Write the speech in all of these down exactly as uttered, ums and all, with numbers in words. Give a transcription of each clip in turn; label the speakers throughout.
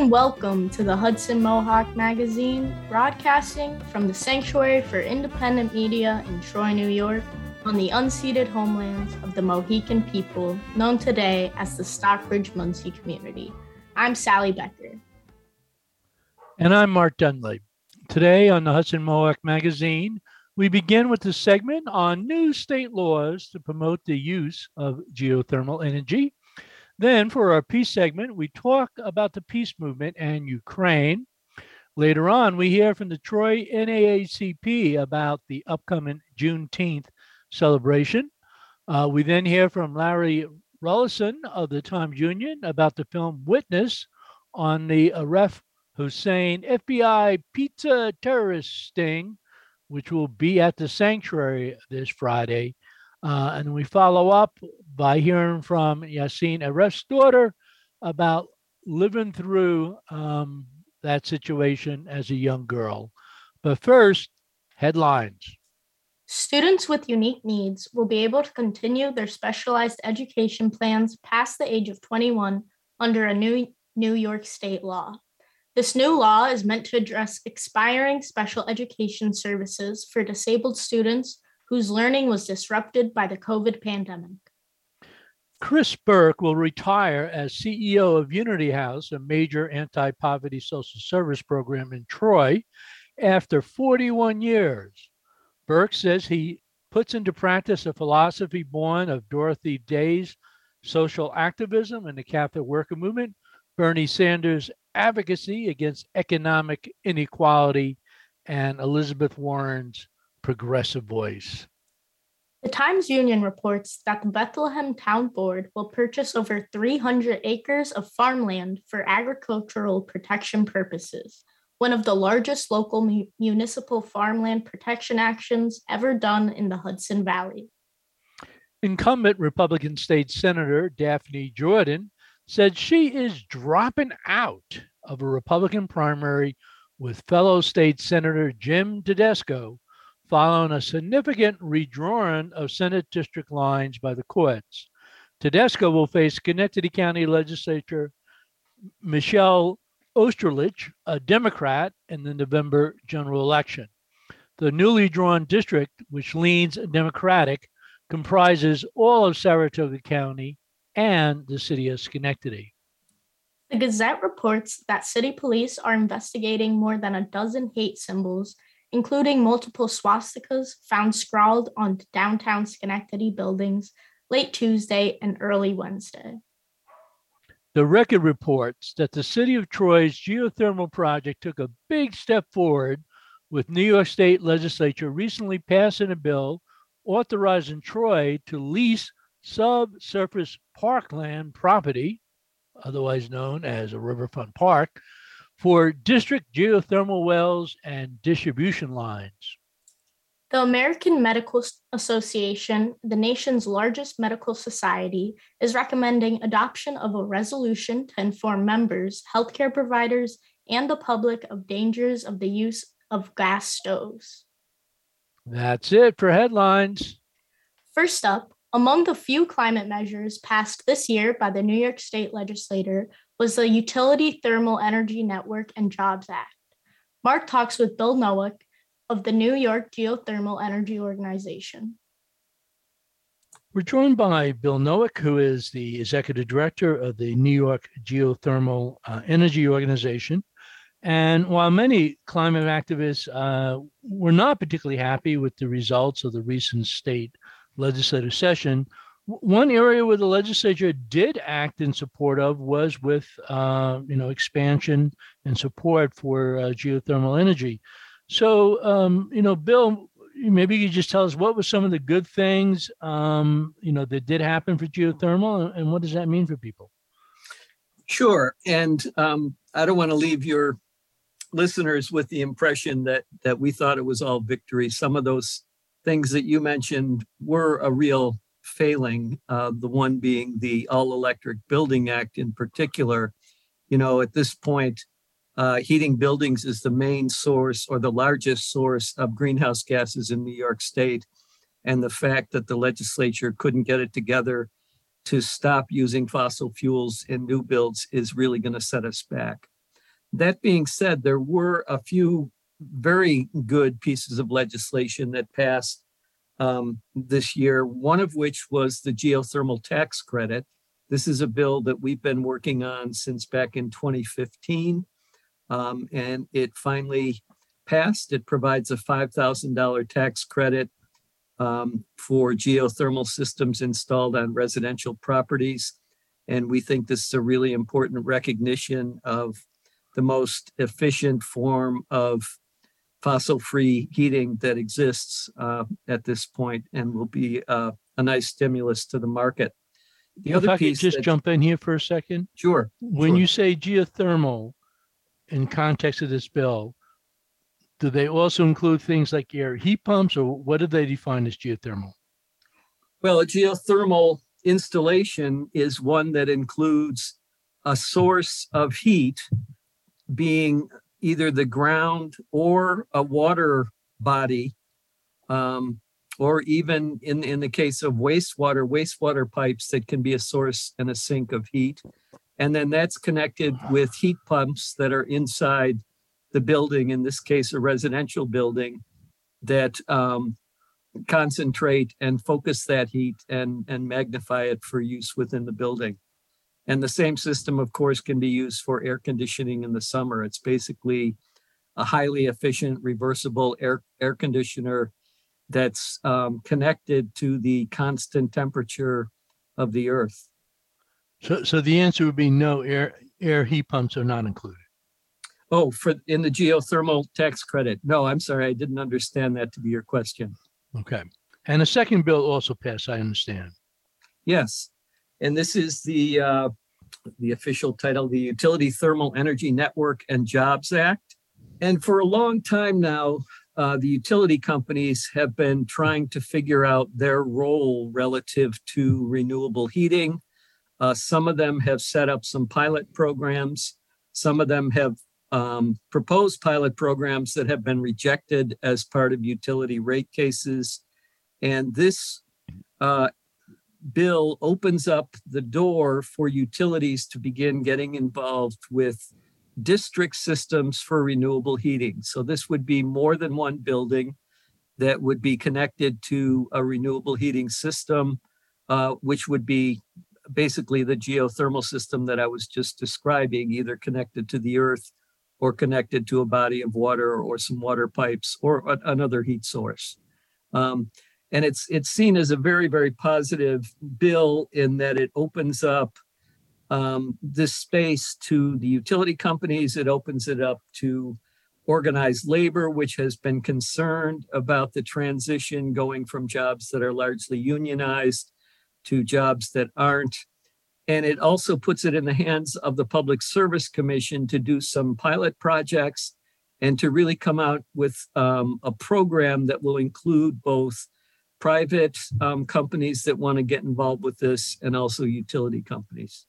Speaker 1: and welcome to the Hudson Mohawk Magazine, broadcasting from the Sanctuary for Independent Media in Troy, New York, on the unceded homelands of the Mohican people, known today as the Stockbridge-Munsee community. I'm Sally Becker.
Speaker 2: And I'm Mark Dunley. Today on the Hudson Mohawk Magazine, we begin with the segment on new state laws to promote the use of geothermal energy. Then for our peace segment, we talk about the peace movement and Ukraine. Later on, we hear from the Troy N double A C P about the upcoming Juneteenth celebration. Uh, we then hear from Larry Rullison of the Times Union about the film Witness on the Aref Hussein F B I pizza terrorist sting, which will be at the Sanctuary this Friday. Uh, and we follow up by hearing from Yassine Aref's daughter about living through um, that situation as a young girl. But first, headlines.
Speaker 1: Students with unique needs will be able to continue their specialized education plans past the age of twenty-one under a new New York State law. This new law is meant to address expiring special education services for disabled students whose learning was disrupted by the COVID pandemic.
Speaker 2: Chris Burke will retire as C E O of Unity House, a major anti-poverty social service program in Troy, after forty-one years. Burke says he puts into practice a philosophy born of Dorothy Day's social activism and the Catholic worker movement, Bernie Sanders' advocacy against economic inequality, and Elizabeth Warren's progressive voice.
Speaker 1: The Times-Union reports that the Bethlehem Town Board will purchase over three hundred acres of farmland for agricultural protection purposes, one of the largest local mu- municipal farmland protection actions ever done in the Hudson Valley.
Speaker 2: Incumbent Republican State Senator Daphne Jordan said she is dropping out of a Republican primary with fellow state Senator Jim Tedesco following a significant redrawing of Senate district lines by the courts. Tedesco will face Schenectady County Legislator Michelle Osterlich, a Democrat, in the November general election. The newly drawn district, which leans Democratic, comprises all of Saratoga County and the city of Schenectady.
Speaker 1: The Gazette reports that city police are investigating more than a dozen hate symbols, including multiple swastikas found scrawled on downtown Schenectady buildings late Tuesday and early Wednesday.
Speaker 2: The Record reports that the city of Troy's geothermal project took a big step forward, with New York State Legislature recently passing a bill authorizing Troy to lease subsurface parkland property, otherwise known as a riverfront park, for district geothermal wells and distribution lines.
Speaker 1: The American Medical Association, the nation's largest medical society, is recommending adoption of a resolution to inform members, healthcare providers, and the public of dangers of the use of gas stoves.
Speaker 2: That's it for headlines.
Speaker 1: First up, among the few climate measures passed this year by the New York State Legislature was the Utility Thermal Energy Network and Jobs Act. Mark talks with Bill Noack of the New York Geothermal Energy Organization.
Speaker 2: We're joined by Bill Noack, who is the executive director of the New York Geothermal uh, Energy Organization. And while many climate activists uh, were not particularly happy with the results of the recent state legislative session, one area where the legislature did act in support of was with, uh, you know, expansion and support for uh, geothermal energy. So, um, you know, Bill, maybe you could just tell us what were some of the good things, um, you know, that did happen for geothermal, and what does that mean for people?
Speaker 3: Sure. And um, I don't want to leave your listeners with the impression that that we thought it was all victory. Some of those things that you mentioned were a real failing, uh, the one being the All-Electric Building Act in particular. You know, at this point, uh, heating buildings is the main source or the largest source of greenhouse gases in New York State. And the fact that the legislature couldn't get it together to stop using fossil fuels in new builds is really going to set us back. That being said, there were a few very good pieces of legislation that passed um, this year, one of which was the geothermal tax credit. This is a bill that we've been working on since back in twenty fifteen, um, and it finally passed. It provides a five thousand dollars tax credit um, for geothermal systems installed on residential properties. And we think this is a really important recognition of the most efficient form of fossil-free heating that exists uh, at this point, and will be uh, a nice stimulus to the market. The
Speaker 2: If
Speaker 3: other
Speaker 2: I could
Speaker 3: piece
Speaker 2: just
Speaker 3: that-
Speaker 2: jump in here for a second.
Speaker 3: Sure.
Speaker 2: When
Speaker 3: sure.
Speaker 2: you say geothermal in context of this bill, do they also include things like air heat pumps, or what do they define as geothermal?
Speaker 3: Well, a geothermal installation is one that includes a source of heat being either the ground or a water body, um, or even in, in the case of wastewater, wastewater pipes that can be a source and a sink of heat. And then that's connected with heat pumps that are inside the building, in this case, a residential building, that um, concentrate and focus that heat and, and magnify it for use within the building. And the same system, of course, can be used for air conditioning in the summer. It's basically a highly efficient reversible air, air conditioner that's um, connected to the constant temperature of the earth.
Speaker 2: So, so the answer would be no, air air heat pumps are not included.
Speaker 3: Oh, for in the geothermal tax credit. No, I'm sorry, I didn't understand that to be your question.
Speaker 2: Okay. And a second bill also passed, I understand.
Speaker 3: Yes, and this is the uh, the official title, the Utility Thermal Energy Network and Jobs Act. And for a long time now, uh, the utility companies have been trying to figure out their role relative to renewable heating. Uh, some of them have set up some pilot programs. Some of them have um, proposed pilot programs that have been rejected as part of utility rate cases. And this uh, bill opens up the door for utilities to begin getting involved with district systems for renewable heating. So this would be more than one building that would be connected to a renewable heating system, uh, which would be basically the geothermal system that I was just describing, either connected to the earth or connected to a body of water or some water pipes or a, another heat source. Um, and it's it's seen as a very, very positive bill in that it opens up um, this space to the utility companies. It opens it up to organized labor, which has been concerned about the transition going from jobs that are largely unionized to jobs that aren't. And it also puts it in the hands of the Public Service Commission to do some pilot projects and to really come out with um, a program that will include both private um, companies that want to get involved with this and also utility companies.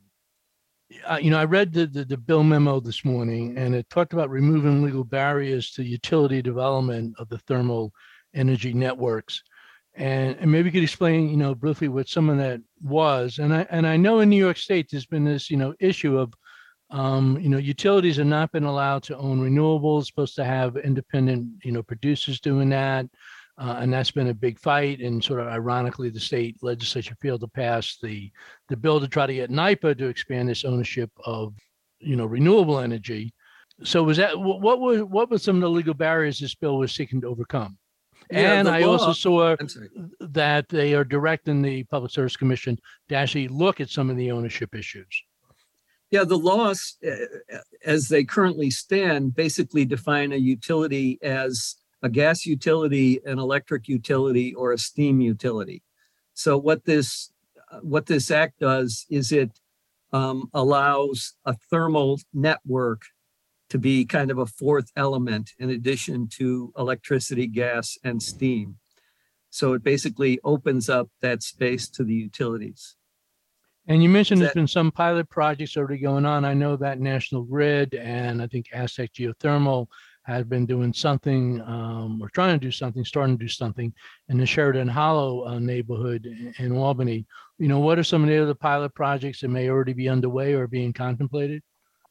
Speaker 2: Uh, you know, I read the, the, the bill memo this morning, and it talked about removing legal barriers to utility development of the thermal energy networks. And, and maybe you could explain, you know, briefly what some of that was. And I and I know in New York State, there's been this, you know, issue of, um, you know, utilities have not been allowed to own renewables, supposed to have independent, you know, producers doing that. Uh, and that's been a big fight. And sort of ironically, the state legislature failed to pass the, the bill to try to get NYPA to expand its ownership of, you know, renewable energy. So was that, what were, what were some of the legal barriers this bill was seeking to overcome?
Speaker 3: Yeah,
Speaker 2: and
Speaker 3: the
Speaker 2: I
Speaker 3: law-
Speaker 2: also saw
Speaker 3: I'm sorry.
Speaker 2: that they are directing the Public Service Commission to actually look at some of the ownership issues.
Speaker 3: Yeah, the laws, uh, as they currently stand, basically define a utility as a gas utility, an electric utility, or a steam utility. So what this what this act does is it um, allows a thermal network to be kind of a fourth element in addition to electricity, gas, and steam. So it basically opens up that space to the utilities.
Speaker 2: And you mentioned
Speaker 3: Is
Speaker 2: there's
Speaker 3: that-
Speaker 2: been some pilot projects already going on. I know that National Grid and I think Aztec Geothermal had been doing something um, or trying to do something, starting to do something in the Sheridan Hollow uh, neighborhood in, in Albany. You know, what are some of the other pilot projects that may already be underway or being contemplated?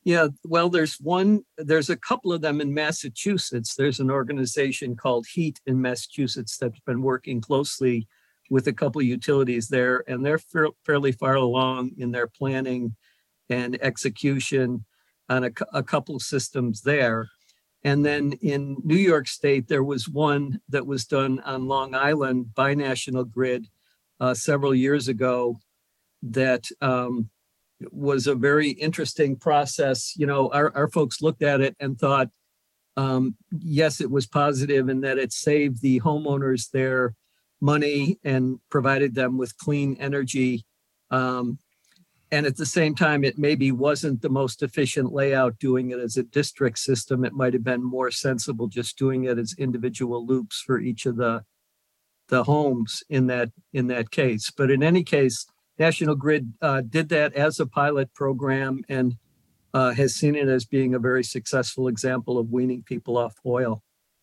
Speaker 3: Yeah, well, there's one, there's a couple of them in Massachusetts. There's an organization called HEAT in Massachusetts that's been working closely with a couple of utilities there, and they're fa- fairly far along in their planning and execution on a, a couple of systems there. And then in New York State, there was one that was done on Long Island by National Grid uh, several years ago that um, was a very interesting process. You know, our, our folks looked at it and thought, um, yes, it was positive in that it saved the homeowners their money and provided them with clean energy. Um, and at the same time, it maybe wasn't the most efficient layout doing it as a district system. It might have been more sensible just doing it as individual loops for each of the the homes in that in that case. But in any case, National Grid uh, did that as a pilot program and uh, has seen it as being a very successful example of weaning people off oil.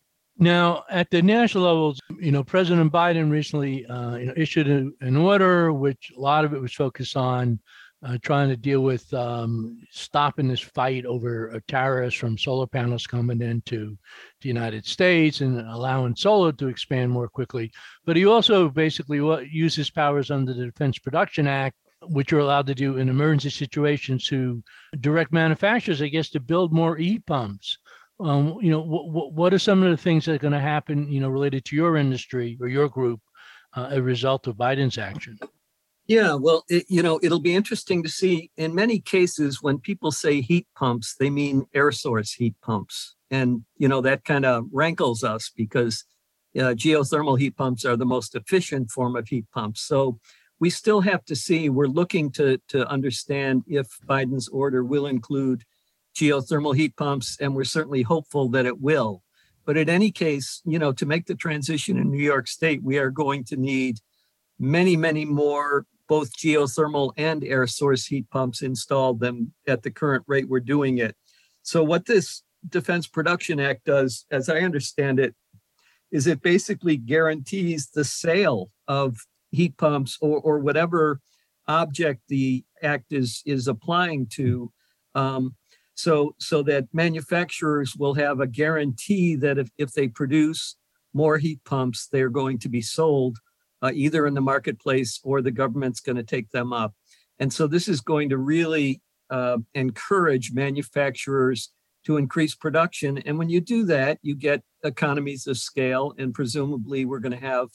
Speaker 2: Now, at the national levels, you know, President Biden recently uh, you know, issued a, an order, which a lot of it was focused on uh, trying to deal with um, stopping this fight over uh, tariffs from solar panels coming into the United States and allowing solar to expand more quickly. But he also basically used his powers under the Defense Production Act, which are allowed to do in emergency situations, to direct manufacturers, I guess, to build more heat pumps. Um, you know, what what are some of the things that are going to happen, you know, related to your industry or your group uh, as a result of Biden's action?
Speaker 3: Yeah, well, it, you know, it'll be interesting to see. In many cases, when people say heat pumps, they mean air source heat pumps. And, you know, that kind of rankles us because uh, geothermal heat pumps are the most efficient form of heat pumps. So we still have to see, we're looking to, to understand if Biden's order will include geothermal heat pumps, and we're certainly hopeful that it will. But in any case, you know, to make the transition in New York State, we are going to need many, many more both geothermal and air source heat pumps installed than at the current rate we're doing it. So what this Defense Production Act does, as I understand it, is it basically guarantees the sale of heat pumps or, or whatever object the act is, is applying to. Um, so, so that manufacturers will have a guarantee that if, if they produce more heat pumps, they're going to be sold uh, either in the marketplace or the government's going to take them up. And so this is going to really uh, encourage manufacturers to increase production. And when you do that, you get economies of scale, and presumably we're going to have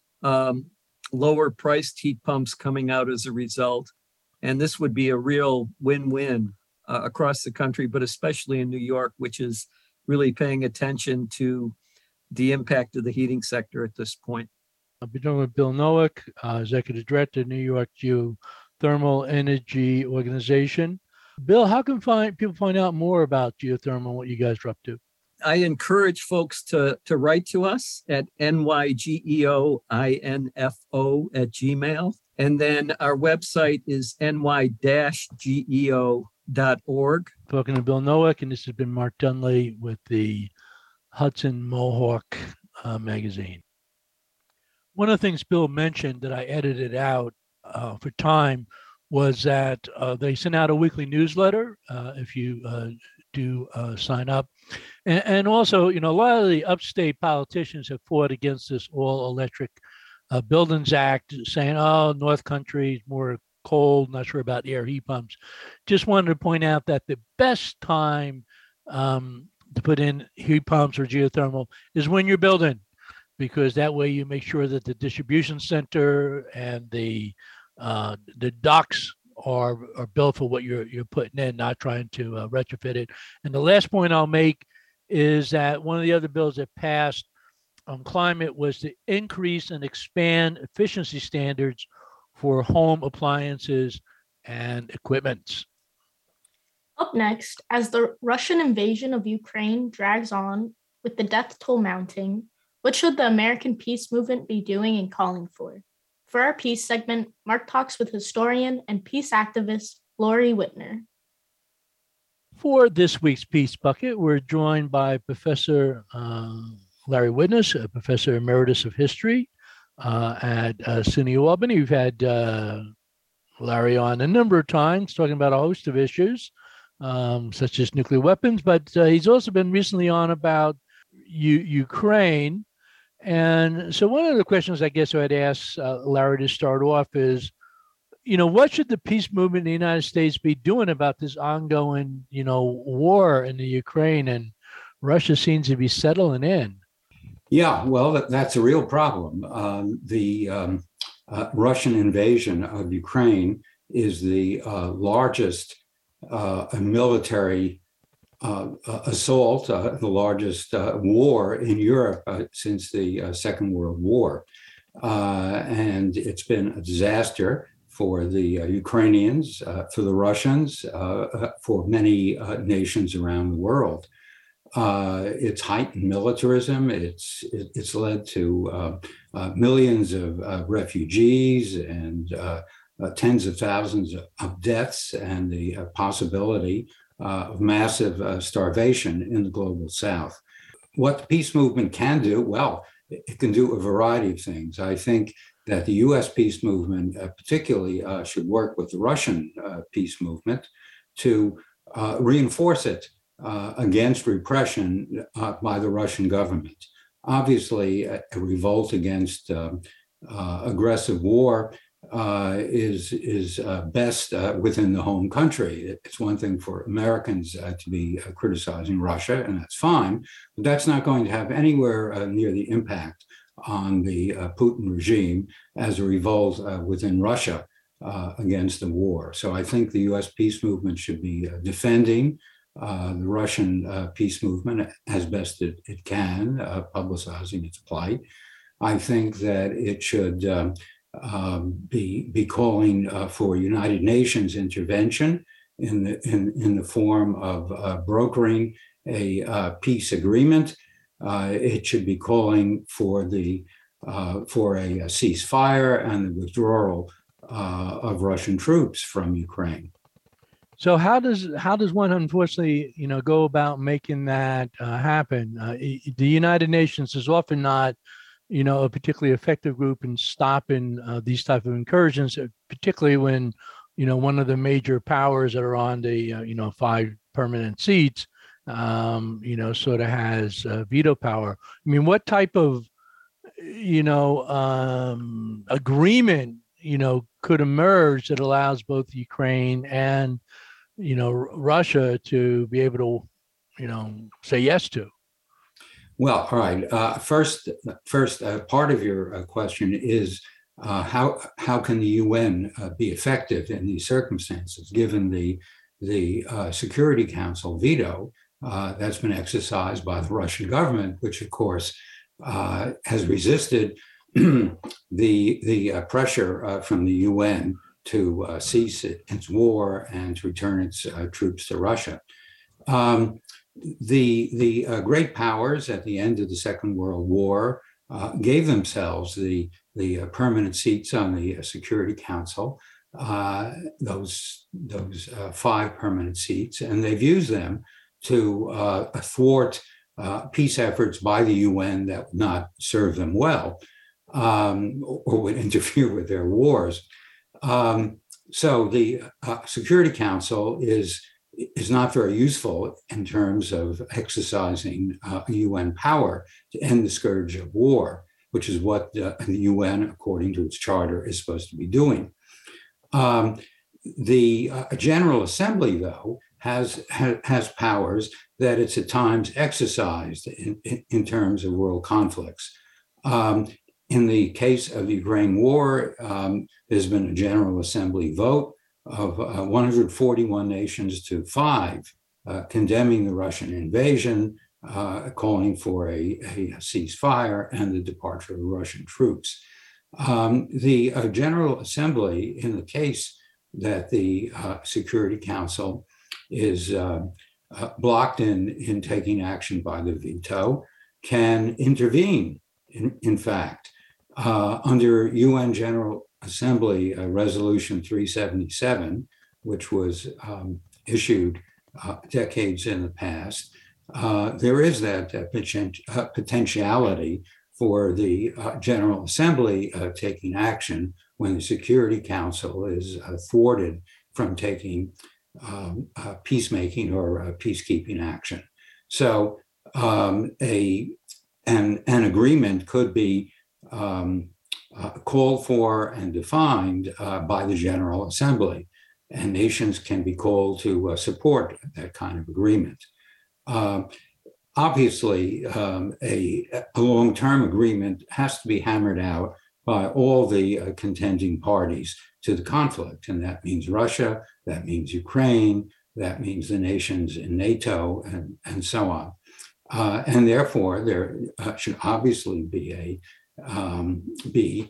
Speaker 3: um, lower priced heat pumps coming out as a result. And this would be a real win-win uh, across the country, but especially in New York, which is really paying attention to the impact of the heating sector at this point.
Speaker 2: I'll be talking with Bill Nowick, uh, Executive Director, New York Geothermal Energy Organization. Bill, how can find, people find out more about geothermal and what you guys are up to?
Speaker 3: I encourage folks to, to write to us at N Y G E O I N F O at Gmail. And then our website is N Y G E O dot org.
Speaker 2: Talking to Bill Nowick, and this has been Mark Dunley with the Hudson Mohawk uh, magazine. One of the things Bill mentioned that I edited out uh, for time was that uh, they send out a weekly newsletter uh, if you uh, do uh, sign up. And, and also, you know, a lot of the upstate politicians have fought against this all-electric uh, Buildings Act, saying, oh, North Country is more cold, not sure about air heat pumps. Just wanted to point out that the best time um, to put in heat pumps or geothermal is when you're building, because that way you make sure that the distribution center and the uh, the docks are are built for what you're you're putting in, not trying to uh, retrofit it. And the last point I'll make is that one of the other bills that passed on climate was to increase and expand efficiency standards for home appliances and equipment.
Speaker 1: Up next, as the Russian invasion of Ukraine drags on with the death toll mounting, what should the American peace movement be doing and calling for? For our peace segment, Mark talks with historian and peace activist Lori Whitner.
Speaker 2: For this week's Peace Bucket, we're joined by Professor uh, Larry Whitner, a Professor Emeritus of History uh, at uh, SUNY Albany. We've had uh, Larry on a number of times talking about a host of issues. um, such as nuclear weapons, but uh, he's also been recently on about U- Ukraine. And so one of the questions I guess I'd ask uh, Larry to start off is, you know, what should the peace movement in the United States be doing about this ongoing, you know, war in the Ukraine, and Russia seems to be settling in?
Speaker 4: Yeah, well, that, that's a real problem. Um, the um, uh, Russian invasion of Ukraine is the uh, largest uh, military uh, assault, uh, the largest uh, war in Europe uh, since the uh, Second World War. Uh, and it's been a disaster for the uh, Ukrainians, uh, for the Russians, uh, for many uh, nations around the world. Uh, it's heightened militarism. It's it's led to uh, uh, millions of uh, refugees and uh, uh, tens of thousands of deaths, and the uh, possibility uh, of massive uh, starvation in the global South. What the peace movement can do, well, it can do a variety of things. I think that the U S peace movement, uh, particularly, uh, should work with the Russian uh, peace movement to uh, reinforce it uh, against repression uh, by the Russian government. Obviously, a, a revolt against uh, uh, aggressive war uh, is is uh, best uh, within the home country. It's one thing for Americans uh, to be uh, criticizing Russia, and that's fine, but that's not going to have anywhere uh, near the impact on the uh, Putin regime as a revolt uh, within Russia uh, against the war. So I think the U S peace movement should be uh, defending uh, the Russian uh, peace movement as best it, it can, uh, publicizing its plight. I think that it should um, um, be, be calling uh, for United Nations intervention in the, in, in the form of uh, brokering a uh, peace agreement. Uh, it should be calling for the uh, for a, a ceasefire and the withdrawal uh, of Russian troops from Ukraine.
Speaker 2: So how does how does one unfortunately, you know, go about making that uh, happen? Uh, the United Nations is often not, you know, a particularly effective group in stopping uh, these type of incursions, particularly when, you know, one of the major powers that are on the uh, you know five permanent seats, um, you know, sort of has uh, veto power. I mean, what type of, you know, um, agreement, you know, could emerge that allows both Ukraine and, you know, Russia to be able to, you know, say yes to?
Speaker 4: Well, all right. Uh, first, first uh, part of your uh, question is uh, how how can the U N uh, be effective in these circumstances, given the the uh, Security Council veto Uh, that's been exercised by the Russian government, which, of course, uh, has resisted the the uh, pressure uh, from the U N to uh, cease it, its war and to return its uh, troops to Russia. Um, the the uh, great powers at the end of the Second World War uh, gave themselves the the uh, permanent seats on the uh, Security Council, uh, those those uh, five permanent seats, and they've used them to uh, thwart uh, peace efforts by the U N that would not serve them well, um, or would interfere with their wars. Um, so the uh, Security Council is, is not very useful in terms of exercising uh, U N power to end the scourge of war, which is what uh, the U N, according to its charter, is supposed to be doing. Um, the uh, General Assembly, though, has has powers that it's at times exercised in, in, in terms of world conflicts. Um, in the case of the Ukraine war, um, there's been a General Assembly vote of uh, one hundred forty-one nations to five, uh, condemning the Russian invasion, uh, calling for a, a ceasefire and the departure of Russian troops. Um, the uh, General Assembly, in the case that the uh, Security Council is uh, uh, blocked in, in taking action by the veto, can intervene, in, in fact, uh, under U N General Assembly uh, Resolution three seventy-seven, which was um, issued uh, decades in the past. Uh, there is that uh, poten- uh, potentiality for the uh, General Assembly uh, taking action when the Security Council is uh, thwarted from taking um, uh, peacemaking or uh, peacekeeping action. So um, a an, an agreement could be um, uh, called for and defined uh, by the General Assembly, and nations can be called to uh, support that kind of agreement. Uh, obviously, um, a, a long-term agreement has to be hammered out by all the uh, contending parties to the conflict, and that means Russia, that means Ukraine, that means the nations in NATO, and, and so on. Uh, and therefore, there uh, should obviously be a um, be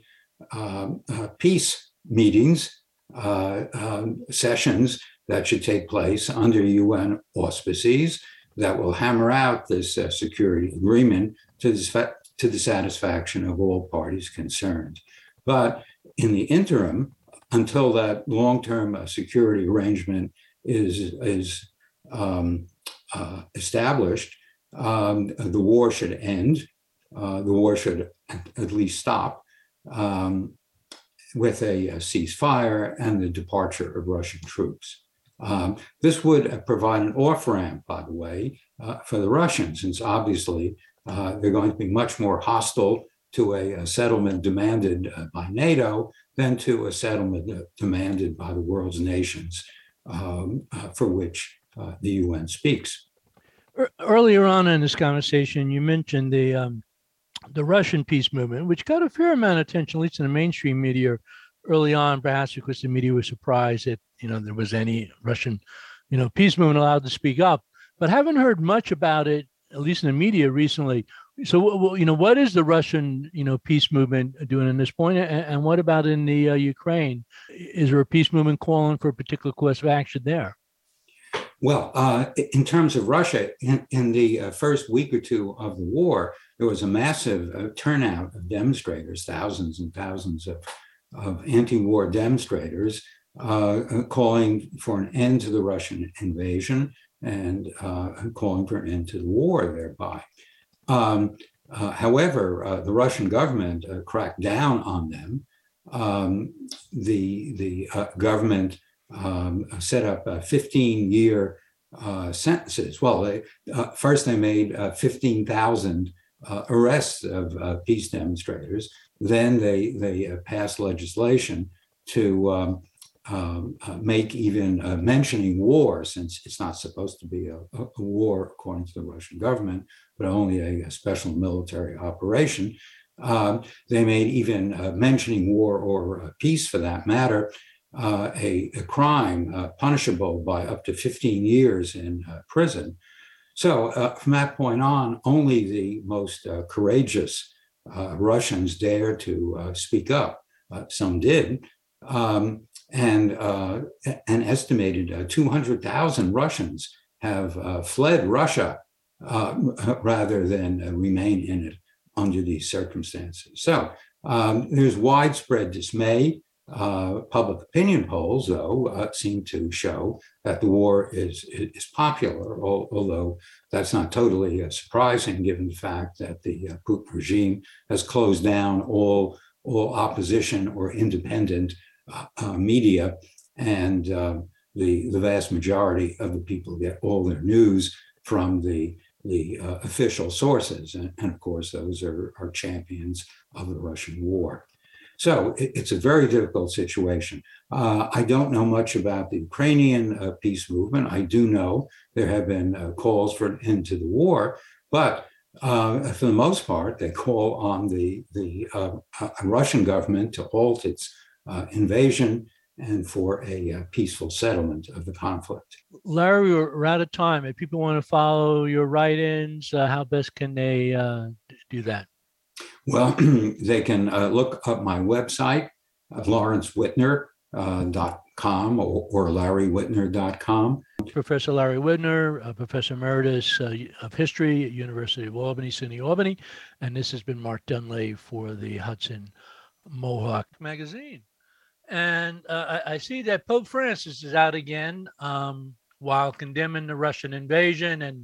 Speaker 4: um, uh, peace meetings, uh, um, sessions that should take place under U N auspices that will hammer out this uh, security agreement to the, to the satisfaction of all parties concerned. But in the interim, until that long-term uh, security arrangement is is um, uh, established, um, the war should end. Uh, the war should at least stop um, with a, a ceasefire and the departure of Russian troops. Um, this would uh, provide an off-ramp, by the way, uh, for the Russians, since obviously uh, they're going to be much more hostile to a, a settlement demanded uh, by NATO than to a settlement uh, demanded by the world's nations, um, uh, for which uh, the U N speaks.
Speaker 2: Earlier on in this conversation, you mentioned the um, the Russian peace movement, which got a fair amount of attention, at least in the mainstream media early on, perhaps because the media was surprised that, you know, there was any Russian, you know, peace movement allowed to speak up, but haven't heard much about it, at least in the media recently. So, you know, what is the Russian, you know, peace movement doing in this point? And, and what about in the uh, Ukraine? Is there a peace movement calling for a particular course of action there?
Speaker 4: Well, uh, in terms of Russia, in, in the uh, first week or two of the war, there was a massive uh, turnout of demonstrators, thousands and thousands of, of anti-war demonstrators uh, calling for an end to the Russian invasion and uh, calling for an end to the war thereby. Um, uh, however, uh, the Russian government uh, cracked down on them. Um, the the uh, government um, set up uh, fifteen-year uh, sentences. Well, they, uh, first they made uh, fifteen thousand uh, arrests of uh, peace demonstrators. Then they they uh, passed legislation to um, um, uh, make even uh, mentioning war, since it's not supposed to be a, a war according to the Russian government, but only a, a special military operation. Um, they made even uh, mentioning war or uh, peace, for that matter, uh, a, a crime uh, punishable by up to fifteen years in uh, prison. So uh, from that point on, only the most uh, courageous uh, Russians dared to uh, speak up. Uh, some did. Um, and uh, an estimated uh, two hundred thousand Russians have uh, fled Russia uh, rather than uh, remain in it under these circumstances. So um, there's widespread dismay. Uh, public opinion polls, though, uh, seem to show that the war is, is popular, although that's not totally uh, surprising given the fact that the uh, Putin regime has closed down all, all opposition or independent uh, uh, media, and uh, the, the vast majority of the people get all their news from the the uh, official sources. And, and of course, those are, are champions of the Russian war. So it, it's a very difficult situation. Uh, I don't know much about the Ukrainian uh, peace movement. I do know there have been uh, calls for an end to the war, but uh, for the most part, they call on the, the uh, uh, Russian government to halt its uh, invasion and for a uh, peaceful settlement of the conflict.
Speaker 2: Larry, we're out of time. If people want to follow your write-ins, uh, how best can they uh, do that?
Speaker 4: Well, they can uh, look up my website, uh, lawrence whitner dot com uh, or, or larry whitner dot com.
Speaker 2: Professor Larry Whitner, uh, Professor Emeritus uh, of History at University of Albany, SUNY Albany. And this has been Mark Dunlea for the Hudson Mohawk Magazine. And uh, I, I see that Pope Francis is out again um, while condemning the Russian invasion and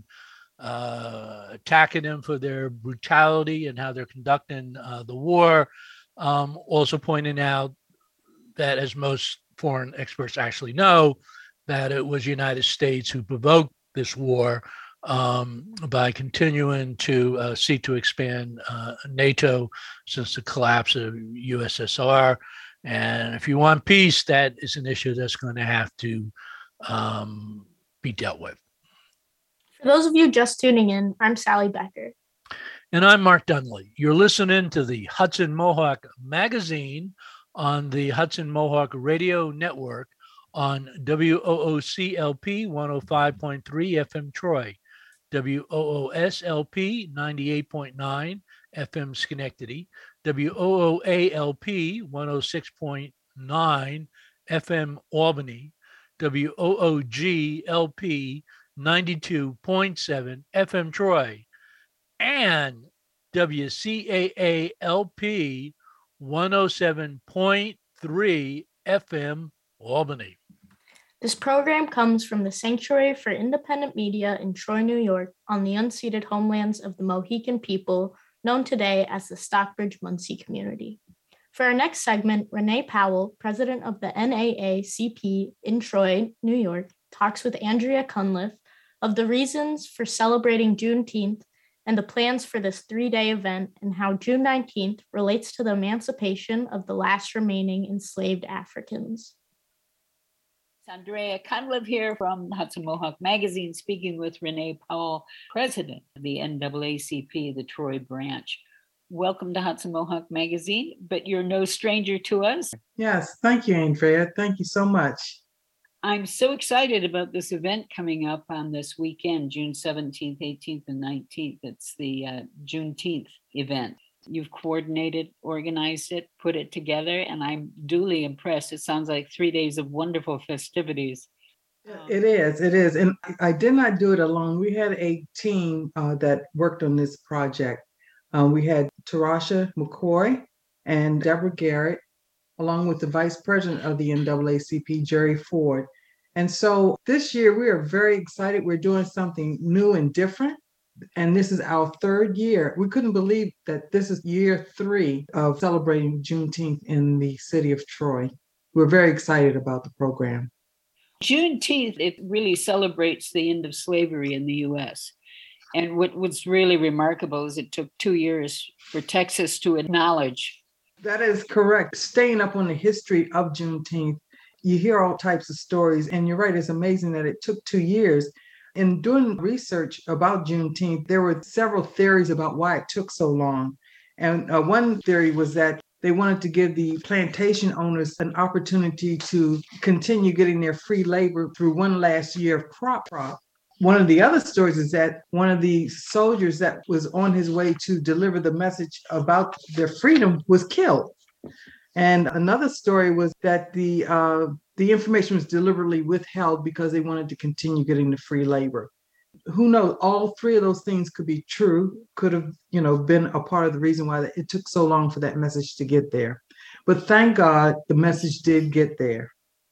Speaker 2: uh, attacking them for their brutality and how they're conducting uh, the war. Um, also pointing out that, as most foreign experts actually know, that it was the United States who provoked this war um, by continuing to uh, seek to expand uh, NATO since the collapse of U S S R. And if you want peace, that is an issue that's going to have to um, be dealt with.
Speaker 1: For those of you just tuning in, I'm Sally Becker.
Speaker 2: And I'm Mark Dunley. You're listening to the Hudson Mohawk Magazine on the Hudson Mohawk Radio Network on W O O C L P one oh five point three F M Troy, W O O S L P ninety-eight point nine F M Schenectady, W O O A L P one oh six point nine F M Albany, W O O G L P ninety-two point seven F M Troy, and W C A A L P one oh seven point three F M Albany.
Speaker 1: This program comes from the Sanctuary for Independent Media in Troy, New York, on the unceded homelands of the Mohican people, known today as the Stockbridge-Munsee community. For our next segment, Renee Powell, president of the N double A C P in Troy, New York, talks with Andrea Cunliffe of the reasons for celebrating Juneteenth and the plans for this three-day event and how June nineteenth relates to the emancipation of the last remaining enslaved Africans.
Speaker 5: Andrea Cunliffe here from Hudson Mohawk Magazine, speaking with Renee Powell, president of the N double A C P, the Troy branch. Welcome to Hudson Mohawk Magazine, but you're no stranger to us.
Speaker 6: Yes, thank you, Andrea. Thank you so much.
Speaker 5: I'm so excited about this event coming up on this weekend, June seventeenth, eighteenth, and nineteenth. It's the uh, Juneteenth event. You've coordinated, organized it, put it together, and I'm duly impressed. It sounds like three days of wonderful festivities.
Speaker 6: It is, it is. And I did not do it alone. We had a team uh, that worked on this project. Um, we had Tarasha McCoy and Deborah Garrett, along with the vice president of the N double A C P, Jerry Ford. And so this year we are very excited. We're doing something new and different. And this is our third year. We couldn't believe that this is year three of celebrating Juneteenth in the city of Troy. We're very excited about the program.
Speaker 5: Juneteenth, it really celebrates the end of slavery in the U S. And what, what's really remarkable is it took two years for Texas to acknowledge.
Speaker 6: That is correct. Staying up on the history of Juneteenth, you hear all types of stories. And you're right, it's amazing that it took two years. In doing research about Juneteenth, there were several theories about why it took so long. And uh, one theory was that they wanted to give the plantation owners an opportunity to continue getting their free labor through one last year of crop crop. One of the other stories is that one of the soldiers that was on his way to deliver the message about their freedom was killed. And another story was that the uh, the information was deliberately withheld because they wanted to continue getting the free labor. Who knows? All three of those things could be true, could have, you know, been a part of the reason why it took so long for that message to get there. But thank God the message did get there.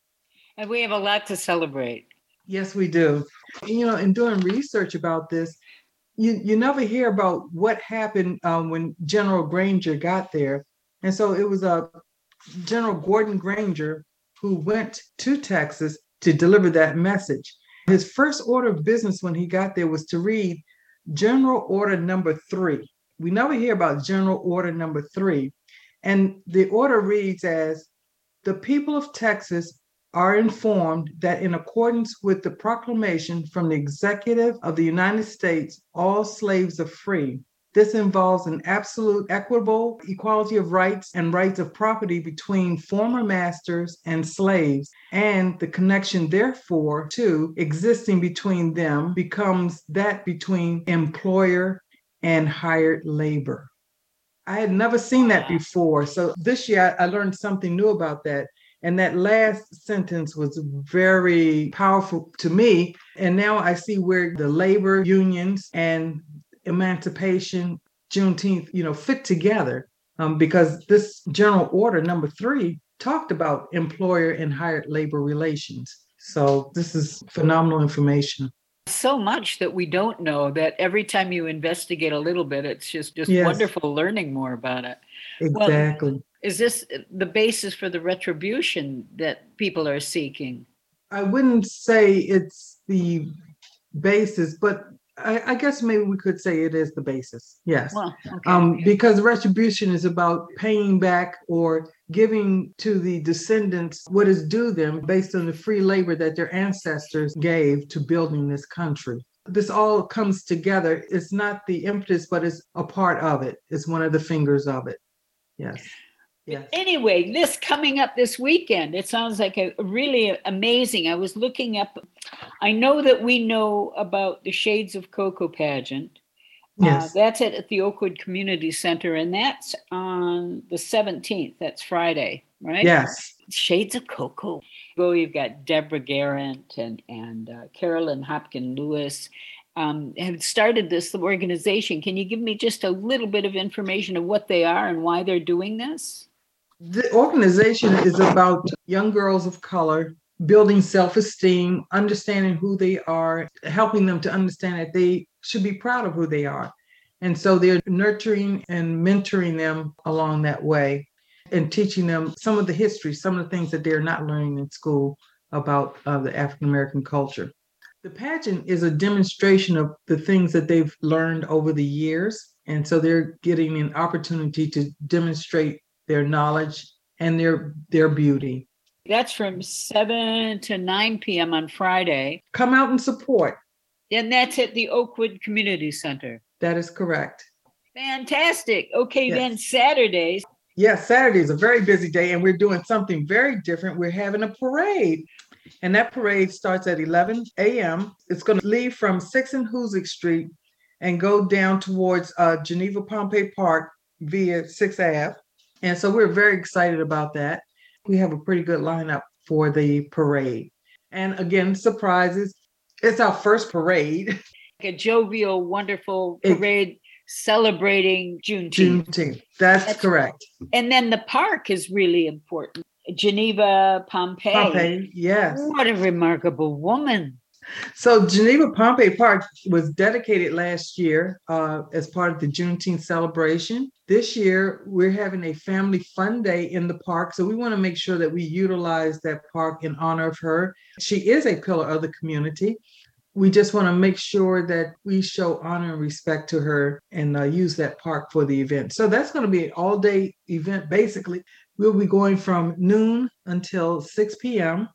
Speaker 5: And we have a lot to celebrate.
Speaker 6: Yes, we do. You know, in doing research about this, you, you never hear about what happened um, when General Granger got there. And so it was a uh, General Gordon Granger who went to Texas to deliver that message. His first order of business when he got there was to read General Order Number Three. We never hear about General Order Number Three. And the order reads as, the people of Texas are informed that in accordance with the proclamation from the Executive of the United States, all slaves are free. This involves an absolute equitable equality of rights and rights of property between former masters and slaves, and the connection, therefore, to existing between them becomes that between employer and hired labor. I had never seen that before. So this year I learned something new about that. And that last sentence was very powerful to me. And now I see where the labor unions and emancipation, Juneteenth, you know, fit together um, because this General Order Number Three talked about employer and hired labor relations. So this is phenomenal information.
Speaker 5: So much that we don't know that every time you investigate a little bit, it's just, just
Speaker 6: Yes.
Speaker 5: wonderful learning more about it.
Speaker 6: Exactly.
Speaker 5: Well, is this the basis for the retribution that people are seeking?
Speaker 6: I wouldn't say it's the basis, but I, I guess maybe we could say it is the basis. Yes.
Speaker 5: Well, okay.
Speaker 6: Um, because retribution is about paying back or giving to the descendants what is due them based on the free labor that their ancestors gave to building this country. This all comes together. It's not the impetus, but it's a part of it. It's one of the fingers of it. Yes. Yes.
Speaker 5: Anyway, this coming up this weekend, it sounds like a really amazing. I was looking up, I know that we know about the Shades of Cocoa pageant.
Speaker 6: Yes.
Speaker 5: Uh, that's at, at the Oakwood Community Center, and that's on the seventeenth. That's Friday, right?
Speaker 6: Yes.
Speaker 5: Shades of Cocoa. Go, you've got Deborah Garrett and, and uh, Carolyn Hopkin Lewis. Um, have started this organization. Can you give me just a little bit of information of what they are and why they're doing this?
Speaker 6: The organization is about young girls of color building self-esteem, understanding who they are, helping them to understand that they should be proud of who they are. And so they're nurturing and mentoring them along that way and teaching them some of the history, some of the things that they're not learning in school about uh, the African-American culture. The pageant is a demonstration of the things that they've learned over the years. And so they're getting an opportunity to demonstrate their knowledge and their their beauty.
Speaker 5: That's from seven to nine p.m. on Friday.
Speaker 6: Come out and support.
Speaker 5: And that's at the Oakwood Community Center.
Speaker 6: That is correct.
Speaker 5: Fantastic. Okay,
Speaker 6: Yes.
Speaker 5: then Saturdays.
Speaker 6: Yes, Saturday is a very busy day, and we're doing something very different. We're having a parade, and that parade starts at eleven a.m. It's going to leave from sixth and Hoosick Street and go down towards uh, Geneva Pompey Park via sixth Avenue. And so we're very excited about that. We have a pretty good lineup for the parade. And again, surprises. It's our first parade.
Speaker 5: A jovial, wonderful
Speaker 6: It-
Speaker 5: parade celebrating Juneteenth.
Speaker 6: Juneteenth. That's,
Speaker 5: That's-
Speaker 6: correct.
Speaker 5: And then the park is really important. Geneva Pompey.
Speaker 6: Pompey, yes.
Speaker 5: What a remarkable woman.
Speaker 6: So Geneva Pompey Park was dedicated last year uh, as part of the Juneteenth celebration. This year, we're having a family fun day in the park. So we want to make sure that we utilize that park in honor of her. She is a pillar of the community. We just want to make sure that we show honor and respect to her and uh, use that park for the event. So that's going to be an all-day event, basically. We'll be going from noon until six p.m.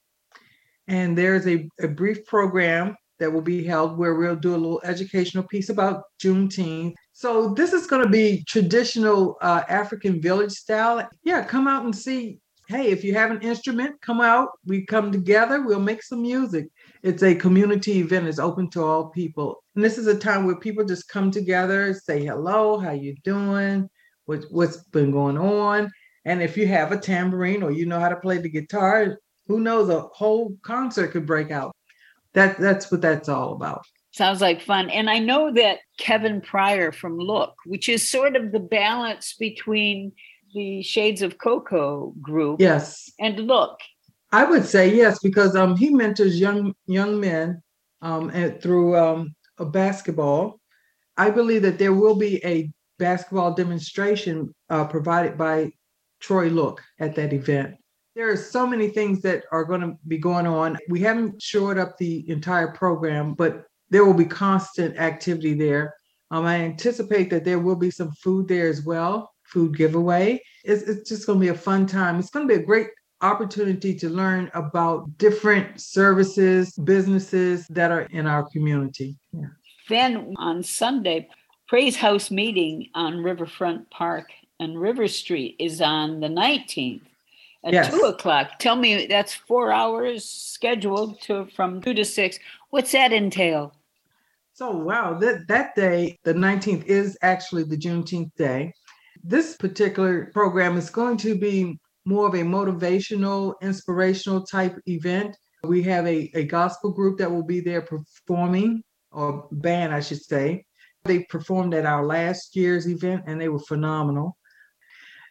Speaker 6: And there's a, a brief program that will be held where we'll do a little educational piece about Juneteenth. So this is going to be traditional uh, African village style. Yeah, come out and see. Hey, if you have an instrument, come out. We come together. We'll make some music. It's a community event. It's open to all people. And this is a time where people just come together, say hello, how you doing, what, what's been going on. And if you have a tambourine or you know how to play the guitar, who knows, a whole concert could break out. That That's what that's all about.
Speaker 5: Sounds like fun. And I know that Kevin Pryor from Look, which is sort of the balance between the Shades of Cocoa group
Speaker 6: Yes,
Speaker 5: and Look.
Speaker 6: I would say yes, because um, he mentors young young men um, and through um, a basketball. I believe that there will be a basketball demonstration uh, provided by Troy Look at that event. There are so many things that are going to be going on. We haven't shored up the entire program, but there will be constant activity there. Um, I anticipate that there will be some food there as well, food giveaway. It's, it's just going to be a fun time. It's going to be a great opportunity to learn about different services, businesses that are in our community. Yeah.
Speaker 5: Then on Sunday, Praise House meeting on Riverfront Park and River Street is on the nineteenth. At
Speaker 6: Yes.
Speaker 5: two o'clock. Tell me, that's four hours scheduled to from two to six. What's that entail?
Speaker 6: So, wow, that, that day, the nineteenth, is actually the Juneteenth day. This particular program is going to be more of a motivational, inspirational type event. We have a, a gospel group that will be there performing, or band, I should say. They performed at our last year's event and they were phenomenal.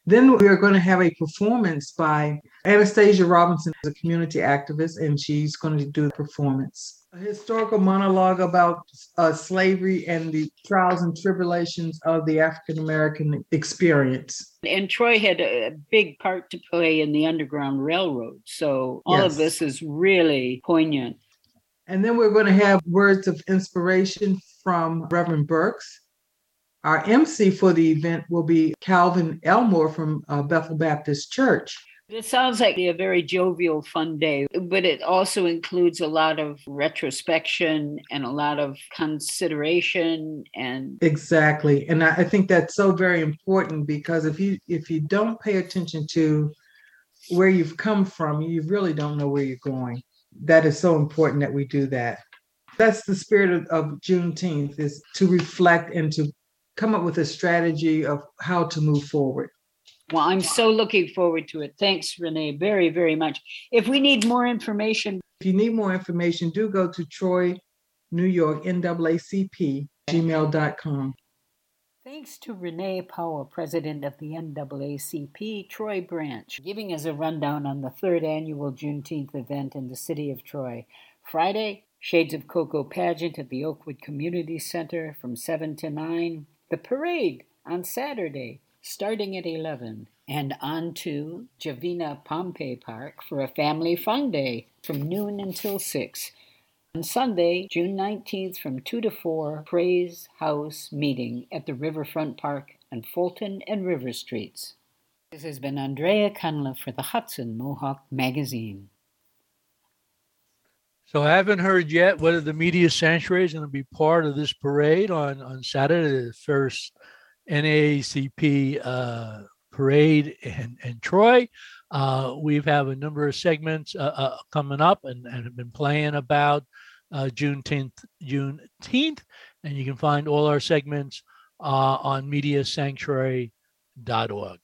Speaker 6: Then we are going to have a performance by Anastasia Robinson, a community activist, and she's going to do the performance. A historical monologue about uh, slavery and the trials and tribulations of the African American experience.
Speaker 5: And Troy had a big part to play in the Underground Railroad. So all
Speaker 6: Yes.
Speaker 5: of this is really poignant.
Speaker 6: And then we're going to have words of inspiration from Reverend Burks. Our M C for the event will be Calvin Elmore from uh, Bethel Baptist Church.
Speaker 5: It sounds like a very jovial, fun day, but it also includes a lot of retrospection and a lot of consideration. And
Speaker 6: Exactly. And I, I think that's so very important, because if you if you don't pay attention to where you've come from, you really don't know where you're going. That is so important that we do that. That's the spirit of, of Juneteenth, is to reflect and to come up with a strategy of how to move forward.
Speaker 5: Well, I'm so looking forward to it. Thanks, Renee, very, very much. If we need more information.
Speaker 6: If you need more information, do go to Troy, New York, N double A C P, gmail dot com.
Speaker 5: Thanks to Renee Powell, president of the N double A C P Troy branch, giving us a rundown on the third annual Juneteenth event in the city of Troy. Friday, Shades of Cocoa pageant at the Oakwood Community Center from seven to nine. The parade on Saturday, starting at eleven. And on to Javina Pompey Park for a family fun day from noon until six. On Sunday, June nineteenth, from two to four, Praise House meeting at the Riverfront Park on Fulton and River Streets. This has been Andrea Cunliffe for the Hudson Mohawk Magazine.
Speaker 2: So I haven't heard yet whether the media sanctuary is going to be part of this parade on, on Saturday, the first N double A C P uh, parade in, in Troy. Uh, we have a number of segments uh, uh, coming up and, and have been playing about uh, Juneteenth, Juneteenth, and you can find all our segments uh, on media sanctuary dot org.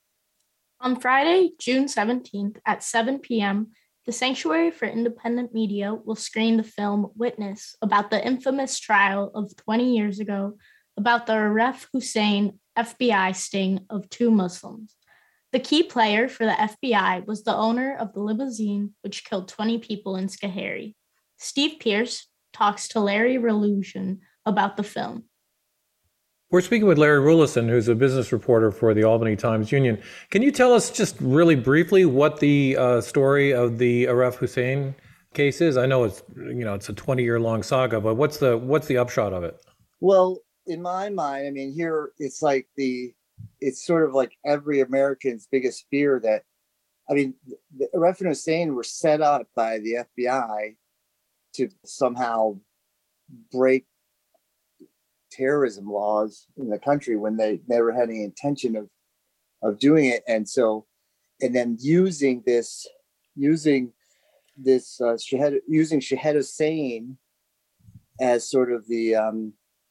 Speaker 1: On Friday, June seventeenth at seven p.m., the Sanctuary for Independent Media will screen the film Witness, about the infamous trial of twenty years ago about the Aref Hussein F B I sting of two Muslims. The key player for the F B I was the owner of the limousine which killed twenty people in Schoharie. Steve Pierce talks to Larry Relusion about the film.
Speaker 7: We're speaking with Larry Rulison, who's a business reporter for the Albany Times-Union. Can you tell us just really briefly what the uh, story of the Aref Hussein case is? I know it's you know it's a twenty-year long saga, but what's the what's the upshot of it?
Speaker 8: Well, in my mind, I mean, here it's like the it's sort of like every American's biggest fear that, I mean, the Aref and Hussein were set up by the F B I to somehow break terrorism laws in the country when they never had any intention of of doing it. And so, and then using this, using this, uh, Shahed, using Shahed Hussein as sort of the, um,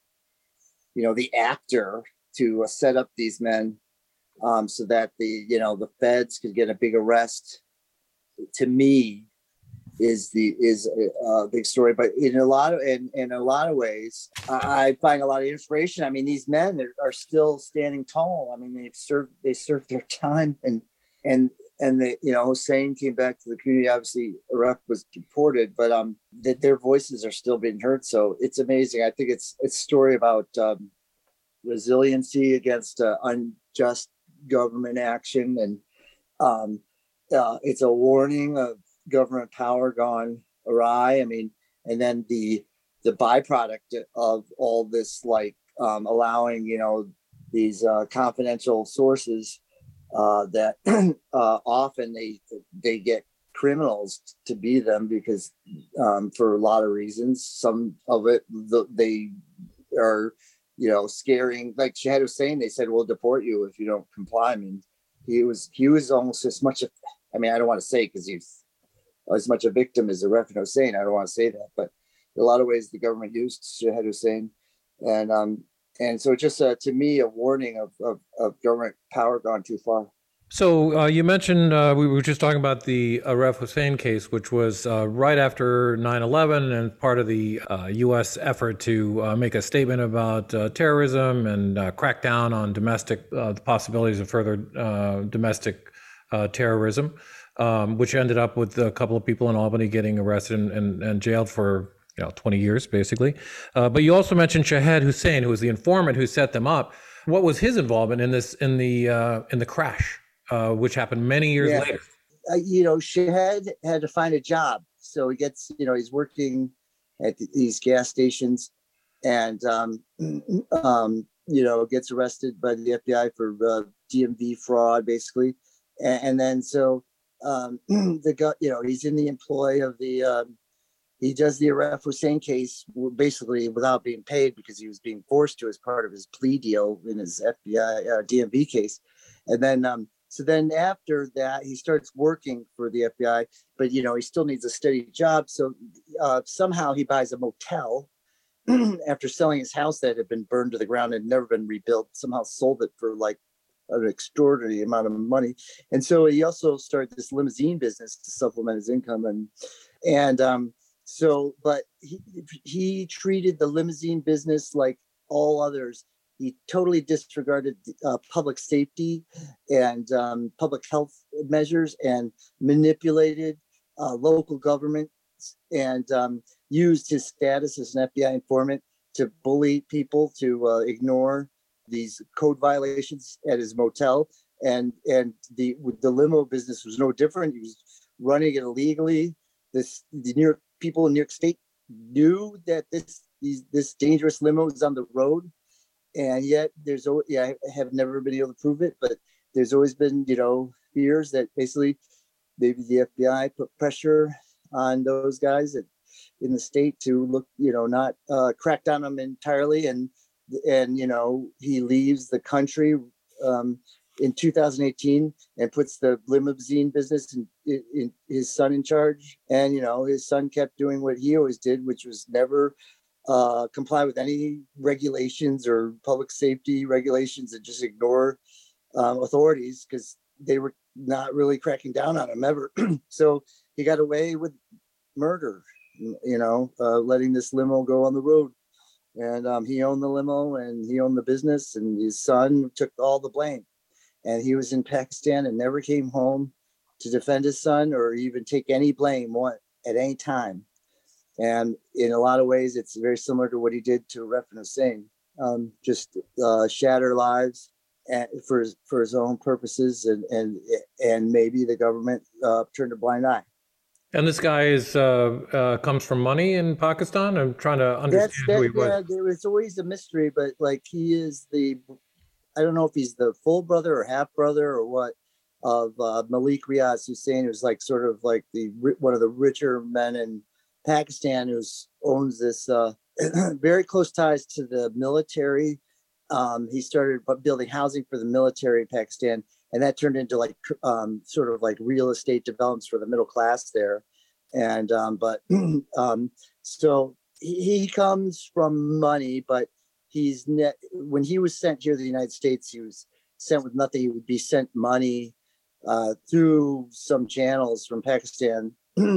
Speaker 8: you know, the actor to uh, set up these men um, so that the, you know, the feds could get a big arrest, to me, is the is a, a big story. But in a lot of in, in a lot of ways, I, I find a lot of inspiration. I mean, these men are, are still standing tall. I mean, they've served they served their time, and and and they, you know, Hussein came back to the community. Obviously, Aref was deported, but um, that their voices are still being heard. So it's amazing. I think it's it's a story about um, resiliency against uh, unjust government action, and um, uh, it's a warning of government power gone awry. I mean, and then the the byproduct of all this, like um, allowing, you know, these uh, confidential sources uh, that uh, often they they get criminals to be them, because um, for a lot of reasons. Some of it the, they are, you know, scaring. Like Shahed Hussein, they said, we'll deport you if you don't comply. I mean, he was he was almost as much. A, I mean, I don't want to say because he's as much a victim as Aref and Hussein. I don't want to say that, but in a lot of ways, the government used Shahed Hussein, and um, and so just uh, to me, a warning of, of of government power gone too far.
Speaker 7: So uh, you mentioned uh, we were just talking about the Aref Hussein case, which was uh, right after nine eleven and part of the uh, U S effort to uh, make a statement about uh, terrorism and uh, crack down on domestic, uh, the possibilities of further uh, domestic uh, terrorism, um, which ended up with a couple of people in Albany getting arrested and, and, and jailed for you know twenty years, basically. Uh, but you also mentioned Shahed Hussein, who was the informant who set them up. What was his involvement in this in the uh, in the crash? Uh, which happened many years
Speaker 8: Yeah.
Speaker 7: later.
Speaker 8: Uh, you know, Shahed had to find a job. So he gets, you know, he's working at th- these gas stations and, um, um, you know, gets arrested by the F B I for uh, D M V fraud, basically. And, and then so um, the guy, you know, he's in the employ of the, um, he does the Aref Hussein case basically without being paid because he was being forced to as part of his plea deal in his F B I uh, D M V case. And then, um, so then after that, he starts working for the F B I, but, you know, he still needs a steady job. So uh, somehow he buys a motel after selling his house that had been burned to the ground and never been rebuilt, somehow sold it for like an extraordinary amount of money. And so he also started this limousine business to supplement his income. And, and um, so, but he, he treated the limousine business like all others. He totally disregarded uh, public safety and um, public health measures and manipulated uh, local government and um, used his status as an F B I informant to bully people, to uh, ignore these code violations at his motel. And and the the limo business was no different. He was running it illegally. This the New York people in New York State knew that this these, this dangerous limo was on the road. And yet there's, yeah, I have never been able to prove it, but there's always been, you know, fears that basically maybe the F B I put pressure on those guys that, in the state to look, you know, not uh, crack down on him entirely. And, and, you know, he leaves the country um, in two thousand eighteen and puts the limousine business in, in, in his son in charge. And, you know, his son kept doing what he always did, which was never uh, comply with any regulations or public safety regulations and just ignore um, authorities because they were not really cracking down on him ever. So he got away with murder, you know, uh, letting this limo go on the road. And um, he owned the limo and he owned the business, and his son took all the blame. And he was in Pakistan and never came home to defend his son or even take any blame at any time. And in a lot of ways, it's very similar to what he did to Aref Hussein, um, just uh, shatter lives and for his, for his own purposes, and and and maybe the government uh, turned a blind eye.
Speaker 7: And this guy is uh, uh, comes from money in Pakistan. I'm trying to understand
Speaker 8: That's
Speaker 7: who he
Speaker 8: that.
Speaker 7: was.
Speaker 8: Yeah, there was always a mystery, but like he is the, I don't know if he's the full brother or half brother or what, of uh, Malik Riaz Hussein, who's like sort of like the one of the richer men in Pakistan, who owns this uh, very close ties to the military. Um, he started building housing for the military in Pakistan, and that turned into like um, sort of like real estate developments for the middle class there. And um, but um, so he, he comes from money, but he's net, when he was sent here to the United States, he was sent with nothing. He would be sent money uh, through some channels from Pakistan.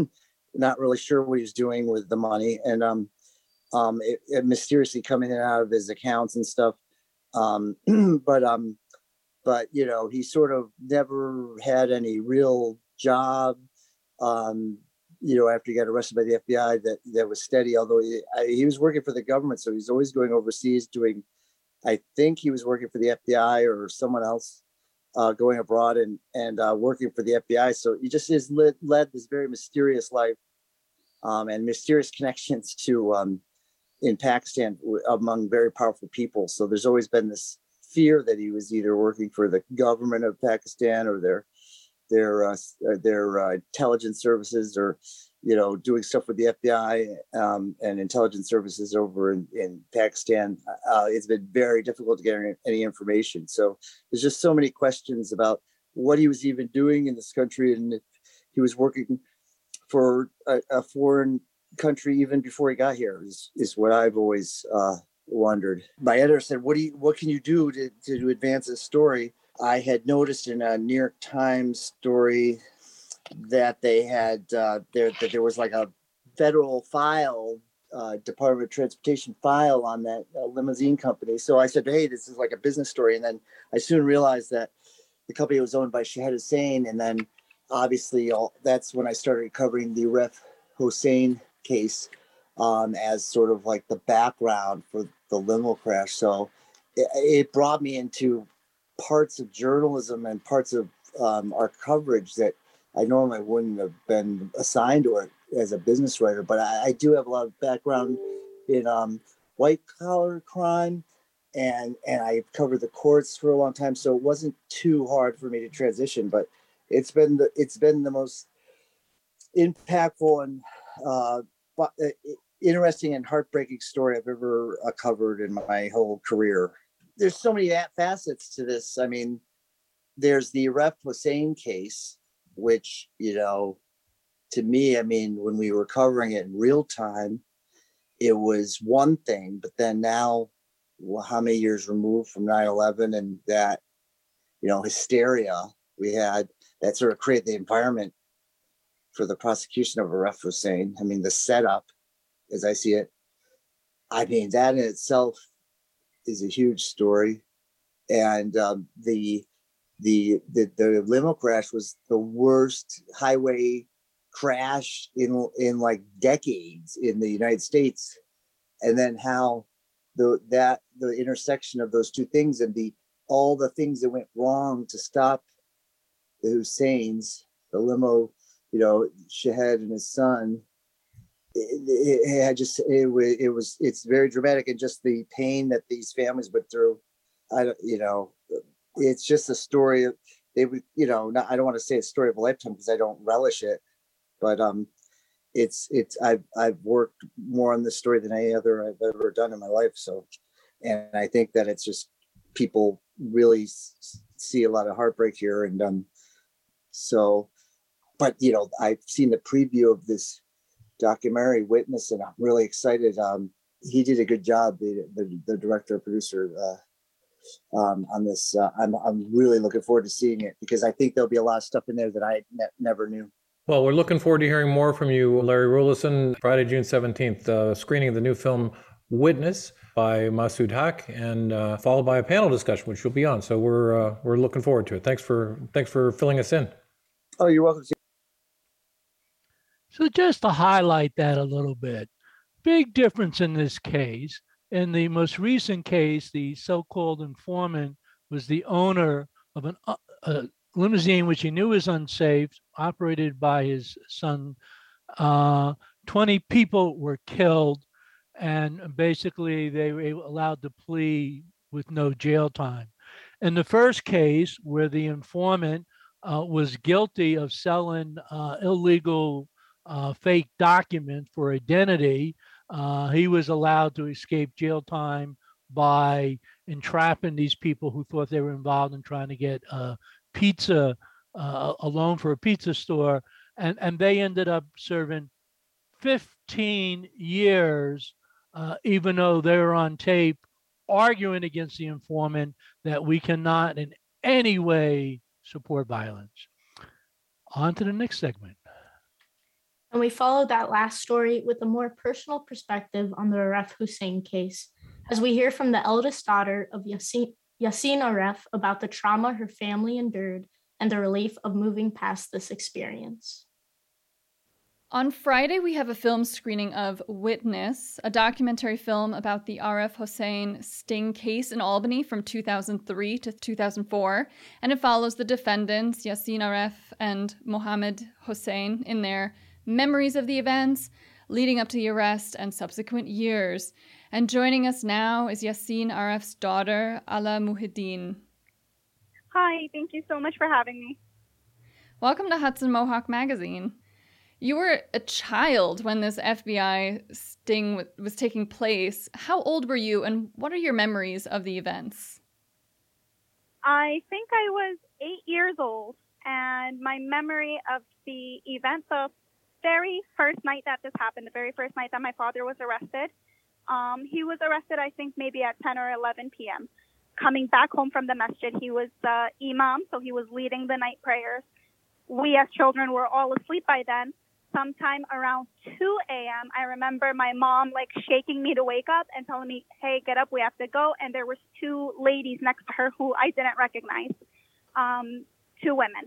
Speaker 8: Not really sure what he was doing with the money, and um, um, it, it mysteriously coming in and out of his accounts and stuff. Um, but um, but you know, he sort of never had any real job. Um, you know, after he got arrested by the F B I, that that was steady. Although he, I, he was working for the government, so he's always going overseas doing. I think he was working for the F B I or someone else. Uh, going abroad and and uh, working for the F B I, so he just has led, led this very mysterious life um, and mysterious connections to um, in Pakistan among very powerful people. So there's always been this fear that he was either working for the government of Pakistan or their their uh, their uh, intelligence services, or you know, doing stuff with the F B I um, and intelligence services over in, in Pakistan. Uh, it's been very difficult to get any, any information. So there's just so many questions about what he was even doing in this country, and if he was working for a, a foreign country even before he got here. Is, is what I've always uh, wondered. My editor said, "What do you? What can you do to to advance this story?" I had noticed in a New York Times story that they had uh, there that there was like a federal file, uh, Department of Transportation file on that uh, limousine company. So I said, "Hey, this is like a business story." And then I soon realized that the company was owned by Shahed Hussein, and then obviously all, that's when I started covering the Aref Hossein case um, as sort of like the background for the limo crash. So it, it brought me into parts of journalism and parts of um, our coverage that I normally wouldn't have been assigned to it as a business writer. But I, I do have a lot of background in um, white collar crime, and and I covered the courts for a long time, so it wasn't too hard for me to transition. But it's been the it's been the most impactful and uh, interesting and heartbreaking story I've ever uh, covered in my whole career. There's so many facets to this. I mean, there's the Aref Hossein case, which, you know, to me, I mean, when we were covering it in real time, it was one thing, but then now, well, how many years removed from nine eleven and that, you know, hysteria we had that sort of created the environment for the prosecution of Aref Hossein. I mean, the setup, as I see it, I mean, that in itself is a huge story. And um, the, the the the limo crash was the worst highway crash in in like decades in the United States. And then how the that the intersection of those two things and the all the things that went wrong to stop the Husseins, the limo, you know, Shahed and his son. It, it, it had just it was it was it's very dramatic, and just the pain that these families went through. I don't, you know, it's just a story of they would, you know, not, I don't want to say a story of a lifetime because I don't relish it, but um, it's it's I've I've worked more on this story than any other I've ever done in my life. So, and I think that it's just people really s- see a lot of heartbreak here, and um, so, but you know, I've seen the preview of this documentary Witness, and I'm really excited. Um, he did a good job, the the, the director producer uh, um, on this. Uh, I'm I'm really looking forward to seeing it because I think there'll be a lot of stuff in there that I ne- never knew.
Speaker 7: Well, we're looking forward to hearing more from you, Larry Rulison. Friday, June seventeenth, uh, screening of the new film Witness by Masood Haq, and uh, followed by a panel discussion, which you'll be on. So we're uh, we're looking forward to it. Thanks for thanks for filling us in.
Speaker 8: Oh, you're welcome.
Speaker 2: So just to highlight that a little bit, big difference in this case. In the most recent case, the so-called informant was the owner of an, uh, a limousine which he knew was unsafe, operated by his son. Uh, twenty people were killed, and basically they were allowed to plea with no jail time. In the first case, where the informant uh, was guilty of selling uh, illegal uh, fake documents for identity, uh, he was allowed to escape jail time by entrapping these people who thought they were involved in trying to get a pizza, uh, a loan for a pizza store, and, and they ended up serving fifteen years, uh, even though they were on tape arguing against the informant that we cannot in any way support violence. On to the next segment.
Speaker 1: And we follow that last story with a more personal perspective on the Aref Hussein case, as we hear from the eldest daughter of Yassin, Yassin Aref about the trauma her family endured and the relief of moving past this experience.
Speaker 9: On Friday, we have a film screening of Witness, a documentary film about the Aref Hossein sting case in Albany from two thousand three to two thousand four, and it follows the defendants, Yassin Aref and Mohammed Hossein, in their memories of the events leading up to the arrest and subsequent years. And joining us now is Yassin Aref's daughter, Ala Muhiddin.
Speaker 10: Hi, thank you so much for having me.
Speaker 9: Welcome to Hudson Mohawk Magazine. You were a child when this F B I sting w- was taking place. How old were you, and what are your memories of the events?
Speaker 10: I think I was eight years old, and my memory of the event, the very first night that this happened, the very first night that my father was arrested, um, he was arrested, I think, maybe at ten or eleven p.m. coming back home from the masjid. He was the imam, so he was leading the night prayers. We as children were all asleep by then. Sometime around two a.m., I remember my mom like shaking me to wake up and telling me, hey, get up, we have to go. And there was two ladies next to her who I didn't recognize, um, two women.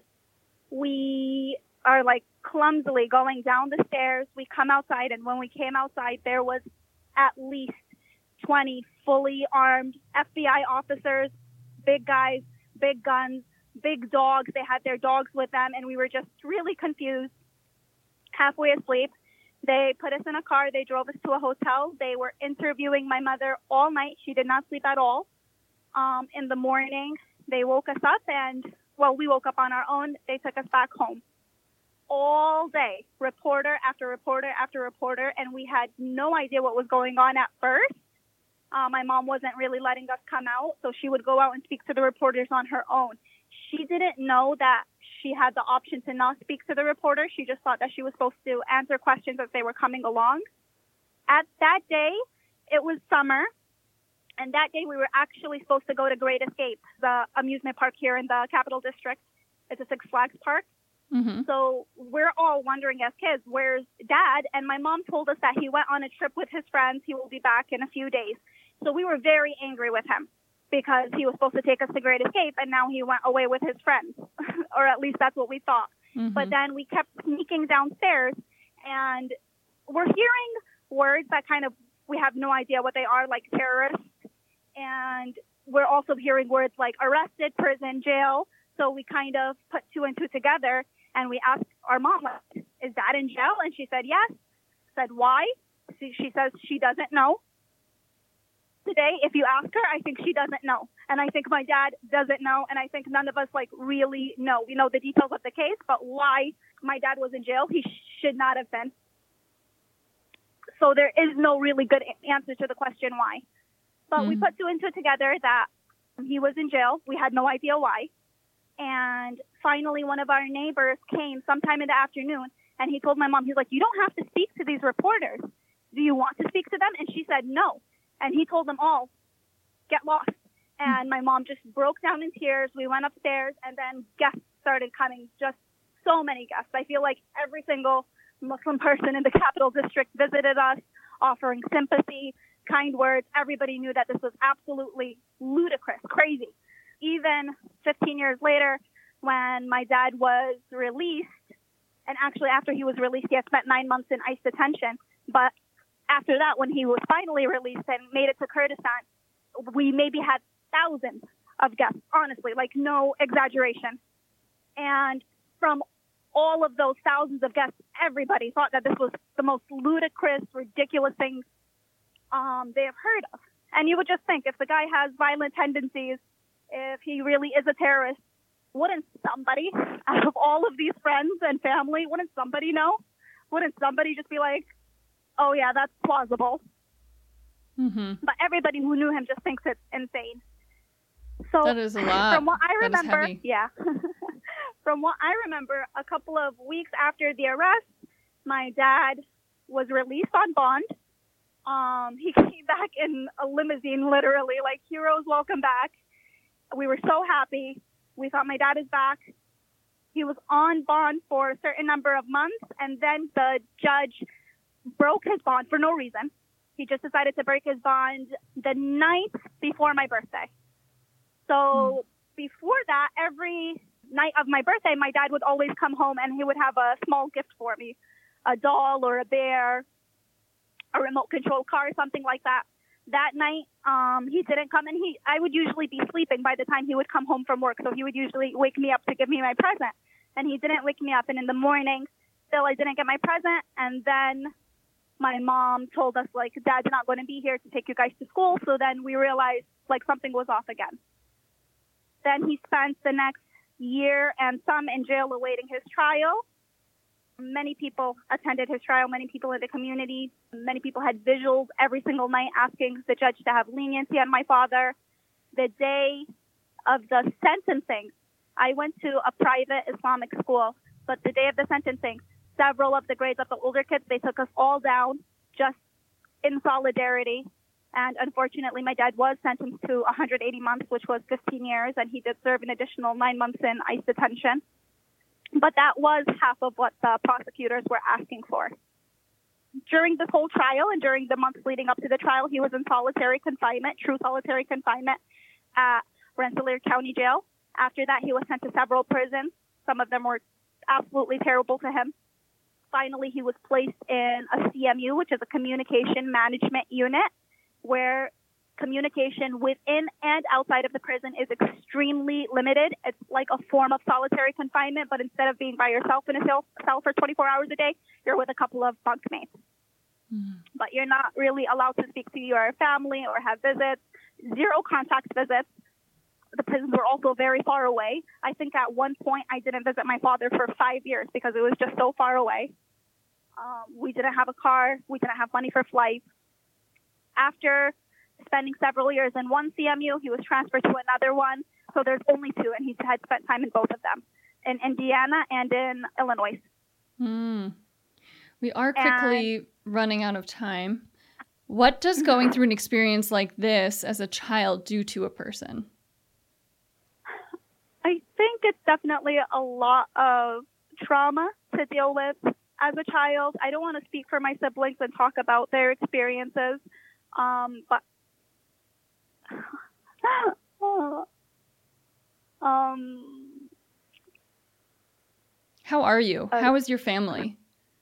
Speaker 10: We are like clumsily going down the stairs. We come outside, and when we came outside, there was at least twenty fully armed F B I officers, big guys, big guns, big dogs. They had their dogs with them, and we were just really confused, halfway asleep. They put us in a car. They drove us to a hotel. They were interviewing my mother all night. She did not sleep at all. Um, in the morning, they woke us up, and, well, we woke up on our own. They took us back home. All day, reporter after reporter after reporter, and we had no idea what was going on at first. Uh, my mom wasn't really letting us come out, so she would go out and speak to the reporters on her own. She didn't know that she had the option to not speak to the reporter. She just thought that she was supposed to answer questions as they were coming along. At that day, it was summer, and that day we were actually supposed to go to Great Escape, the amusement park here in the Capital District. It's a Six Flags park. Mm-hmm. So we're all wondering as kids, where's Dad? And my mom told us that he went on a trip with his friends. He will be back in a few days. So we were very angry with him because he was supposed to take us to Great Escape, and now he went away with his friends, or at least that's what we thought. Mm-hmm. But then we kept sneaking downstairs, and we're hearing words that kind of, we have no idea what they are, like terrorists. And we're also hearing words like arrested, prison, jail. So we kind of put two and two together, and we asked our mom, is Dad in jail? And she said, yes. Said, why? She, she says she doesn't know. Today, if you ask her, I think she doesn't know. And I think my dad doesn't know. And I think none of us like really know. We know the details of the case, but why my dad was in jail, he should not have been. So there is no really good answer to the question why. But mm-hmm. we put two and two together that he was in jail. We had no idea why. And finally, one of our neighbors came sometime in the afternoon, and he told my mom, he's like, you don't have to speak to these reporters. Do you want to speak to them? And she said, no. And he told them all, get lost. And my mom just broke down in tears. We went upstairs, and then guests started coming, just so many guests. I feel like every single Muslim person in the Capital District visited us, offering sympathy, kind words. Everybody knew that this was absolutely ludicrous, crazy. Even fifteen years later, when my dad was released, and actually after he was released, he had spent nine months in ICE detention. But after that, when he was finally released and made it to Kurdistan, we maybe had thousands of guests, honestly, like no exaggeration. And from all of those thousands of guests, everybody thought that this was the most ludicrous, ridiculous thing um, they have heard of. And you would just think, if the guy has violent tendencies, if he really is a terrorist, wouldn't somebody out of all of these friends and family, wouldn't somebody know? Wouldn't somebody just be like, oh yeah, that's plausible? Mm-hmm. But everybody who knew him just thinks it's insane. So
Speaker 9: that is a lot.
Speaker 10: From what I
Speaker 9: That is
Speaker 10: remember,
Speaker 9: heavy.
Speaker 10: yeah. From what I remember, a couple of weeks after the arrest, my dad was released on bond. Um, he came back in a limousine, literally, like heroes welcome back. We were so happy. We thought my dad is back. He was on bond for a certain number of months, and then the judge broke his bond for no reason. He just decided to break his bond the night before my birthday. So mm. before that, every night of my birthday, my dad would always come home, and he would have a small gift for me, a doll or a bear, a remote control car, something like that. That night, um, he didn't come, and he I would usually be sleeping by the time he would come home from work. So he would usually wake me up to give me my present, and he didn't wake me up. And in the morning, still I didn't get my present. And then my mom told us, like, Dad's not going to be here to take you guys to school. So then we realized, like, something was off again. Then he spent the next year and some in jail awaiting his trial. Many people attended his trial, many people in the community. Many people had visuals every single night asking the judge to have leniency on my father. The day of the sentencing, I went to a private Islamic school, but the day of the sentencing, several of the grades of the older kids, they took us all down just in solidarity. And unfortunately, my dad was sentenced to one hundred eighty months, which was fifteen years, and he did serve an additional nine months in ICE detention. But that was half of what the prosecutors were asking for. During this whole trial and during the months leading up to the trial, he was in solitary confinement, true solitary confinement at Rensselaer County Jail. After that, he was sent to several prisons. Some of them were absolutely terrible to him. Finally, he was placed in a C M U, which is a communication management unit, where communication within and outside of the prison is extremely limited. It's like a form of solitary confinement, but instead of being by yourself in a cell, cell for twenty-four hours a day, you're with a couple of bunkmates. Mm. But you're not really allowed to speak to your family or have visits, zero contact visits. The prisons were also very far away. I think at one point I didn't visit my father for five years because it was just so far away. Um, we didn't have a car. We didn't have money for flights. After spending several years in one C M U, he was transferred to another one. So there's only two, and he had spent time in both of them, in Indiana and in Illinois.
Speaker 9: Mm. We are quickly and, running out of time. What does going through an experience like this as a child do to a person?
Speaker 10: I think it's definitely a lot of trauma to deal with as a child. I don't want to speak for my siblings and talk about their experiences, um, but um,
Speaker 9: how are you? Uh, How is your family?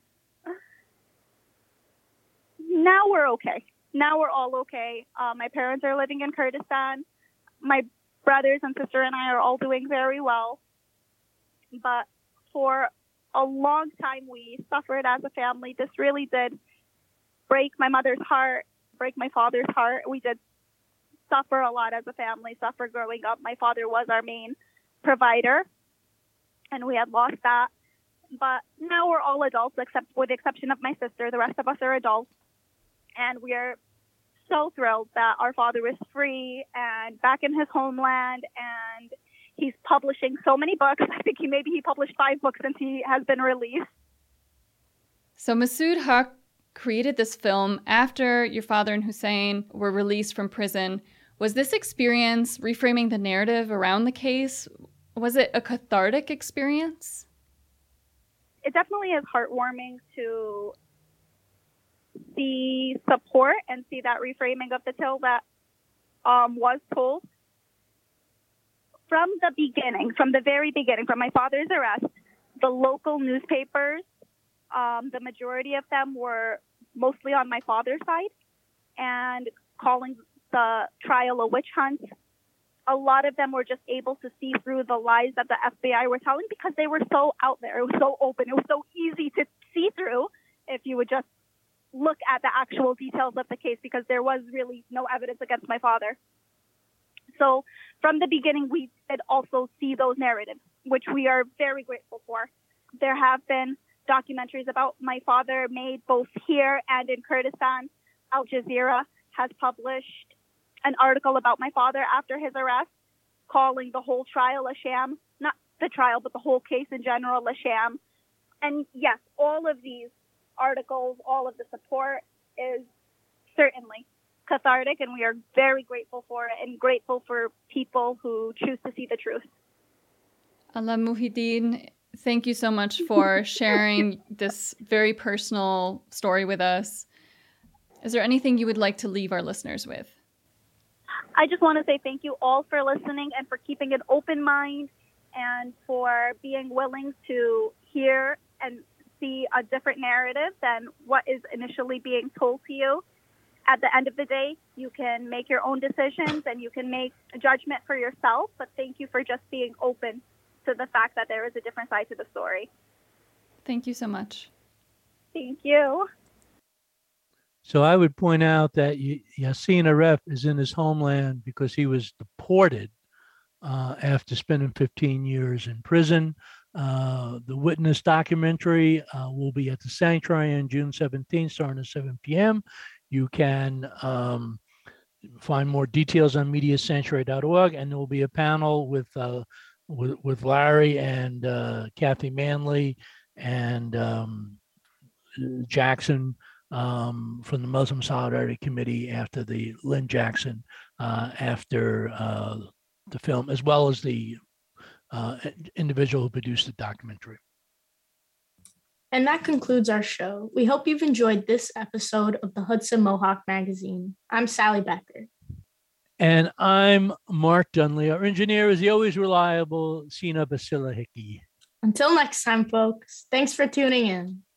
Speaker 10: Now we're okay. Now we're all okay. Uh, my parents are living in Kurdistan. My brothers and sister and I are all doing very well. But for a long time, we suffered as a family. This really did break my mother's heart, break my father's heart. We did suffer a lot as a family, suffer growing up. My father was our main provider, and we had lost that. But now we're all adults, except with the exception of my sister. The rest of us are adults, and we're so thrilled that our father is free and back in his homeland, and he's publishing so many books. I think he maybe he published five books since he has been released.
Speaker 9: So Masood Haq created this film after your father and Hussein were released from prison. Was this experience reframing the narrative around the case? Was it a cathartic experience?
Speaker 10: It definitely is heartwarming to see support and see that reframing of the tale that um, was told. From the beginning, from the very beginning, from my father's arrest, the local newspapers, um, the majority of them were mostly on my father's side and calling the trial a witch hunt. A lot of them were just able to see through the lies that the F B I were telling because they were so out there. It was so open. It was so easy to see through if you would just look at the actual details of the case, because there was really no evidence against my father. So from the beginning, we did also see those narratives, which we are very grateful for. There have been documentaries about my father made both here and in Kurdistan. Al Jazeera has published an article about my father after his arrest, calling the whole trial a sham. Not the trial, but the whole case in general a sham. And yes, all of these articles, all of the support is certainly cathartic, and we are very grateful for it and grateful for people who choose to see the truth.
Speaker 9: Ala Muhyiddin, thank you so much for sharing this very personal story with us. Is there anything you would like to leave our listeners with?
Speaker 10: I just want to say thank you all for listening and for keeping an open mind and for being willing to hear and see a different narrative than what is initially being told to you. At the end of the day, you can make your own decisions and you can make a judgment for yourself, but thank you for just being open to the fact that there is a different side to the story.
Speaker 9: Thank you so much.
Speaker 10: Thank you.
Speaker 2: So I would point out that Yassin Aref is in his homeland because he was deported uh, after spending fifteen years in prison. Uh, the Witness documentary uh, will be at the Sanctuary on June seventeenth, starting at seven p.m. You can um, find more details on media sanctuary dot org, and there will be a panel with uh, with, with Larry and uh, Kathy Manley and um, Jackson um, from the Muslim Solidarity Committee after the Lynn Jackson, uh, after uh, the film, as well as the uh, individual who produced the documentary.
Speaker 1: And that concludes our show. We hope you've enjoyed this episode of the Hudson Mohawk Magazine. I'm Sally Becker.
Speaker 2: And I'm Mark Dunley. Our engineer is the always reliable Sina Basila Hickey.
Speaker 1: Until next time, folks, thanks for tuning in.